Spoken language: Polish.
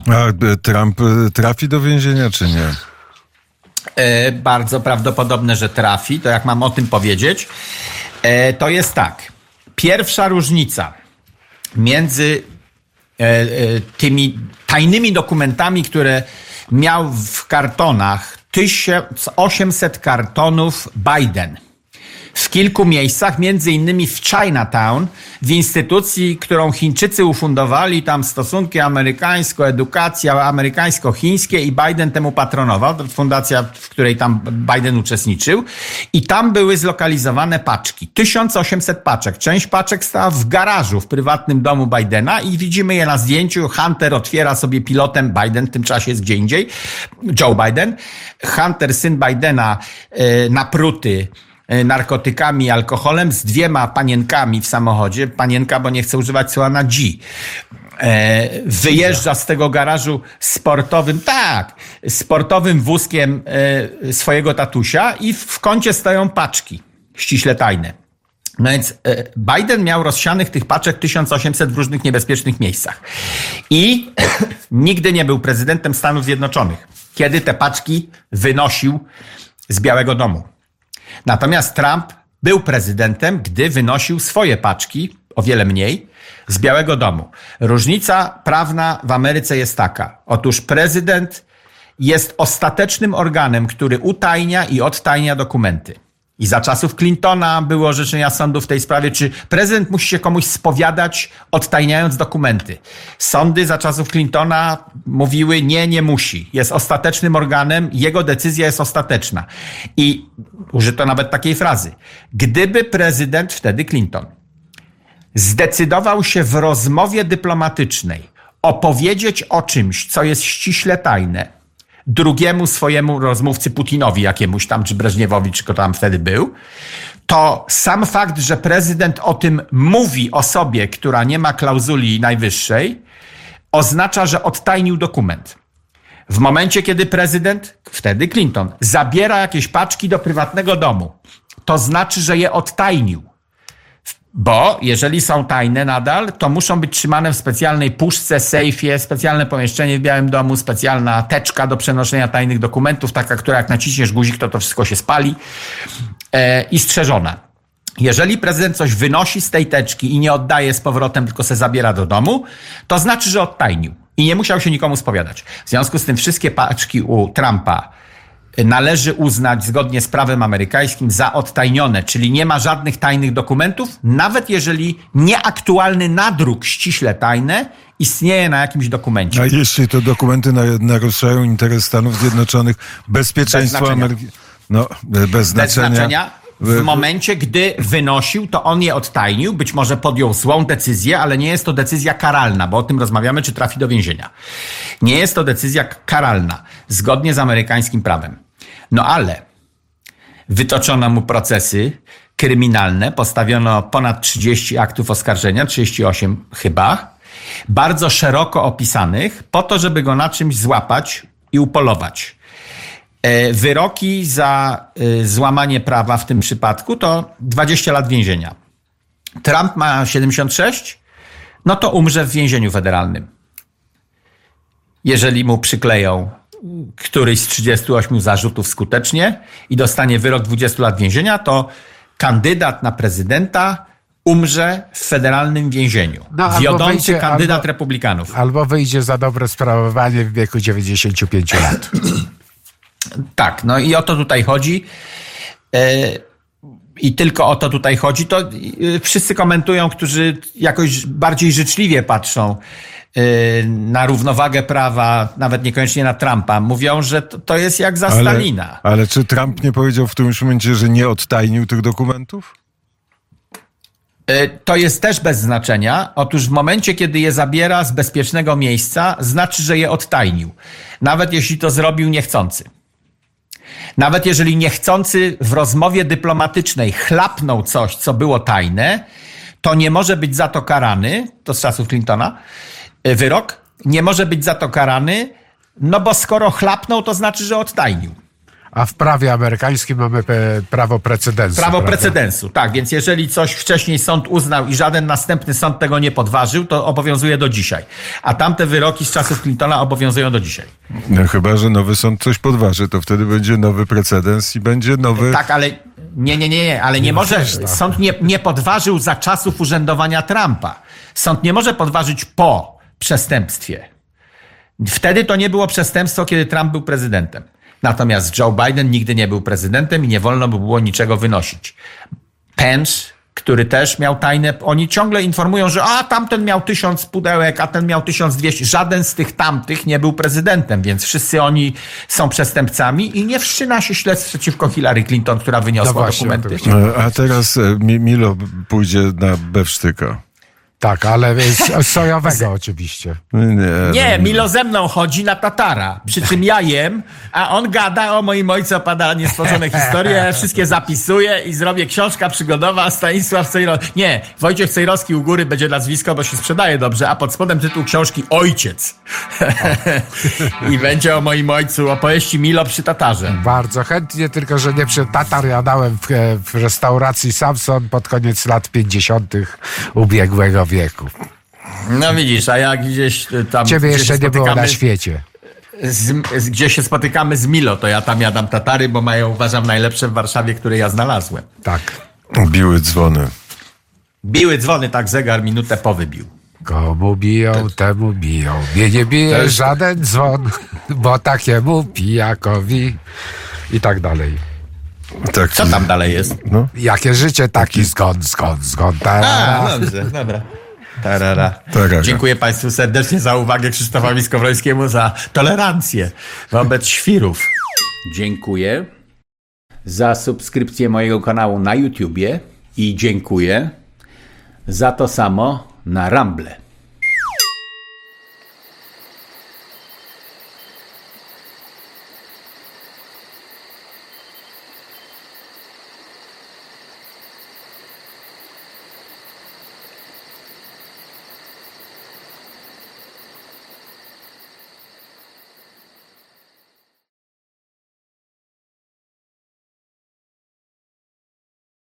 A Trump trafi do więzienia, czy nie? Bardzo prawdopodobne, że trafi. To jak mam o tym powiedzieć, to jest tak. Pierwsza różnica między tymi tajnymi dokumentami, które miał w kartonach, 1800 kartonów Biden. W kilku miejscach, między innymi w Chinatown, w instytucji, którą Chińczycy ufundowali, tam stosunki amerykańsko-edukacja, amerykańsko-chińskie i Biden temu patronował, to fundacja, w której tam Biden uczestniczył i tam były zlokalizowane paczki. 1800 paczek. Część paczek stała w garażu w prywatnym domu Bidena i widzimy je na zdjęciu. Hunter otwiera sobie pilotem, Biden w tym czasie jest gdzie indziej, Joe Biden. Hunter, syn Bidena, napruty narkotykami, alkoholem, z 2 panienkami w samochodzie. Panienka, bo nie chce używać słowa na G. Wyjeżdża z tego garażu sportowym wózkiem swojego tatusia i w kącie stoją paczki ściśle tajne. No więc Biden miał rozsianych tych paczek 1800 w różnych niebezpiecznych miejscach. I nigdy nie był prezydentem Stanów Zjednoczonych, kiedy te paczki wynosił z Białego Domu. Natomiast Trump był prezydentem, gdy wynosił swoje paczki, o wiele mniej, z Białego Domu. Różnica prawna w Ameryce jest taka. Otóż prezydent jest ostatecznym organem, który utajnia i odtajnia dokumenty. I za czasów Clintona były orzeczenia sądu w tej sprawie, czy prezydent musi się komuś spowiadać, odtajniając dokumenty. Sądy za czasów Clintona mówiły, nie musi. Jest ostatecznym organem, jego decyzja jest ostateczna. I użyto nawet takiej frazy. Gdyby prezydent, wtedy Clinton, zdecydował się w rozmowie dyplomatycznej opowiedzieć o czymś, co jest ściśle tajne, drugiemu swojemu rozmówcy Putinowi jakiemuś tam, czy Breżniewowi, czy kto tam wtedy był, to sam fakt, że prezydent o tym mówi osobie, która nie ma klauzuli najwyższej, oznacza, że odtajnił dokument. W momencie, kiedy prezydent, wtedy Clinton, zabiera jakieś paczki do prywatnego domu, to znaczy, że je odtajnił. Bo jeżeli są tajne nadal, to muszą być trzymane w specjalnej puszce, sejfie, specjalne pomieszczenie w Białym Domu, specjalna teczka do przenoszenia tajnych dokumentów, taka, która jak naciśniesz guzik, to wszystko się spali i strzeżona. Jeżeli prezydent coś wynosi z tej teczki i nie oddaje z powrotem, tylko se zabiera do domu, to znaczy, że odtajnił i nie musiał się nikomu spowiadać. W związku z tym wszystkie paczki u Trumpa należy uznać zgodnie z prawem amerykańskim za odtajnione, czyli nie ma żadnych tajnych dokumentów, nawet jeżeli nieaktualny nadruk ściśle tajne istnieje na jakimś dokumencie. A jeśli to dokumenty naruszają interes Stanów Zjednoczonych, bezpieczeństwo Ameryki? No, bez znaczenia. W momencie, gdy wynosił, to on je odtajnił, być może podjął złą decyzję, ale nie jest to decyzja karalna, bo o tym rozmawiamy, czy trafi do więzienia. Nie jest to decyzja karalna, zgodnie z amerykańskim prawem. No ale wytoczono mu procesy kryminalne, postawiono ponad 30 aktów oskarżenia, 38 chyba, bardzo szeroko opisanych, po to, żeby go na czymś złapać i upolować. Wyroki za złamanie prawa w tym przypadku to 20 lat więzienia. Trump ma 76, no to umrze w więzieniu federalnym. Jeżeli mu przykleją któryś z 38 zarzutów skutecznie i dostanie wyrok 20 lat więzienia, to kandydat na prezydenta umrze w federalnym więzieniu. Wiodący kandydat republikanów. Albo wyjdzie za dobre sprawowanie w wieku 95 lat. Tak, no i o to tutaj chodzi. I tylko o to tutaj chodzi. To wszyscy komentują, którzy jakoś bardziej życzliwie patrzą na równowagę prawa, nawet niekoniecznie na Trumpa. Mówią, że to jest jak za Stalina. Ale czy Trump nie powiedział w którymś momencie, że nie odtajnił tych dokumentów? To jest też bez znaczenia. Otóż w momencie, kiedy je zabiera z bezpiecznego miejsca, znaczy, że je odtajnił. Nawet jeśli to zrobił niechcący. Nawet jeżeli niechcący w rozmowie dyplomatycznej chlapnął coś, co było tajne, to nie może być za to karany, to z czasów Clintona, wyrok, nie może być za to karany, no bo skoro chlapnął, to znaczy, że odtajnił. A w prawie amerykańskim mamy prawo precedensu. Prawo prawda? precedensu, tak. Więc jeżeli coś wcześniej sąd uznał i żaden następny sąd tego nie podważył, to obowiązuje do dzisiaj. A tamte wyroki z czasów Clintona obowiązują do dzisiaj. No, chyba że nowy sąd coś podważy, to wtedy będzie nowy precedens i będzie nowy... Tak, ale nie, ale nie może, sąd nie podważył za czasów urzędowania Trumpa. Sąd nie może podważyć po przestępstwie. Wtedy to nie było przestępstwo, kiedy Trump był prezydentem. Natomiast Joe Biden nigdy nie był prezydentem i nie wolno by było niczego wynosić. Pence, który też miał tajne, oni ciągle informują, że tamten miał 1000 pudełek, a ten miał 1200. Żaden z tych tamtych nie był prezydentem, więc wszyscy oni są przestępcami i nie wszczyna się śledztw przeciwko Hillary Clinton, która wyniosła dokumenty. A teraz Milo pójdzie na bewsztyka. Tak, ale sojowego oczywiście. Nie, Milo ze mną chodzi na tatara, przy czym ja jem, a on gada o moim ojcu, opowiada niestworzone historie, ja wszystkie zapisuję i zrobię książka przygodowa Stanisław Cejrowski. Nie, Wojciech Cejrowski u góry będzie nazwisko, bo się sprzedaje dobrze, a pod spodem tytuł książki Ojciec. I będzie o moim ojcu, opowieści Milo przy tatarze. Bardzo chętnie, tylko że nie przy tatar jadałem w restauracji Samson pod koniec lat 50. ubiegłego wieku. No widzisz, a jak gdzieś tam... Ciebie jeszcze nie było na świecie. Gdzie się spotykamy z Milo, to ja tam jadam tatary, bo mają, uważam, najlepsze w Warszawie, które ja znalazłem. Tak. Biły dzwony. Biły dzwony, tak zegar minutę po wybił. Komu biją, temu biją. Mnie nie bije żaden dzwon, bo takiemu pijakowi i tak dalej. Tak. Co tam dalej jest? No. Jakie życie, taki zgon. Dobrze, dobra. Tarara. Dziękuję Państwu serdecznie za uwagę, Krzysztofowi Skowrońskiemu za tolerancję wobec świrów. Dziękuję za subskrypcję mojego kanału na YouTubie i dziękuję za to samo na Rumble.